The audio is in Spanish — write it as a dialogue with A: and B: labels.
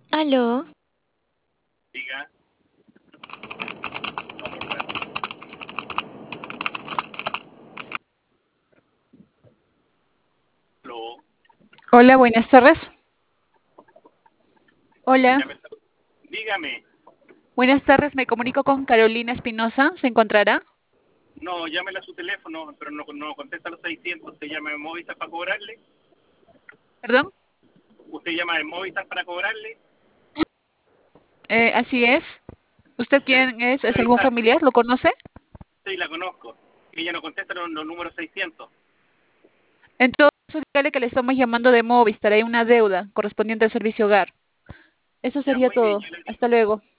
A: Aló,
B: Diga, vamos a hablar. Aló,
C: Hola, buenas tardes. Hola,
B: dígame, dígame.
C: buenas tardes. Me comunico con Carolina Espinosa. ¿Se encontrará?
B: No, llámela a su teléfono, pero no contesta a los 600. Usted llama a Movistar para cobrarle.
C: Perdón.
B: Usted llama a Movistar para cobrarle.
C: Así es. ¿Usted
B: Pero
C: quién es? ¿Es algún
B: Movistar,
C: familiar? ¿Lo conoce?
B: sí, la conozco. Ella no contesta los números 600.
C: En todo caso, dígale que le estamos llamando de Movistar. Hay una deuda correspondiente al servicio hogar. Eso
B: Ya,
C: sería
B: muy bien,
C: todo.
B: yo le digo.
C: Hasta luego.